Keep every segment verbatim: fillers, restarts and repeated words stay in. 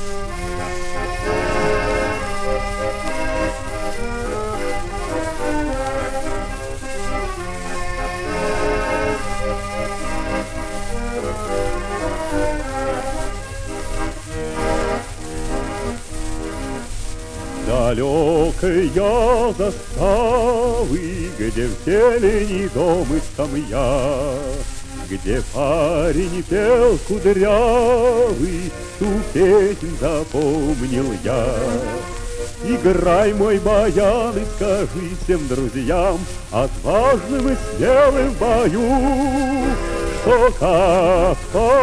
Далекая заставы, где в зелени дом и скамья, где парень пел кудрявый, ту песнь запомнил я. Играй, мой баян, и скажи всем друзьям, отважным и смелым в бою, что как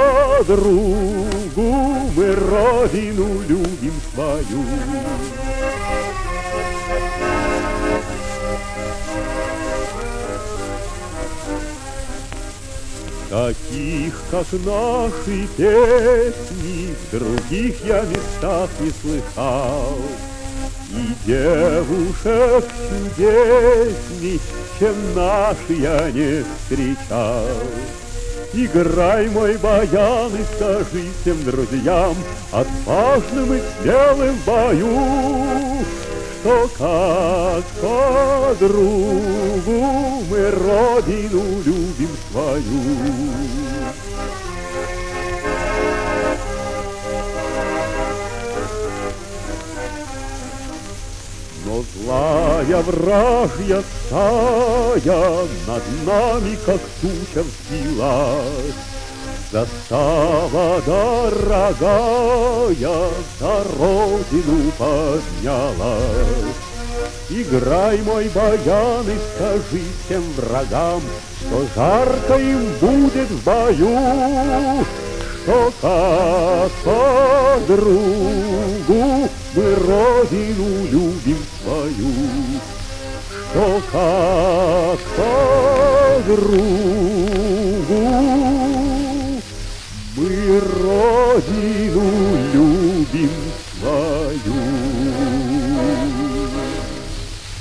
подругу мы родину любим свою. Таких, как наши песни, в других я местах не слыхал. И девушек чудесней, чем наши, я не встречал. Играй, мой баян, и скажи всем друзьям, отважным и смелым в бою, что как подругу мы родину любим свою. Но злая вражья стая над нами, как туча, взвилась. Застава дорогая за родину поднялась. Играй, мой баян, и скажи всем врагам, что жарко им будет в бою, что как подругу мы родину любим свою, что как подругу мы родину любим свою.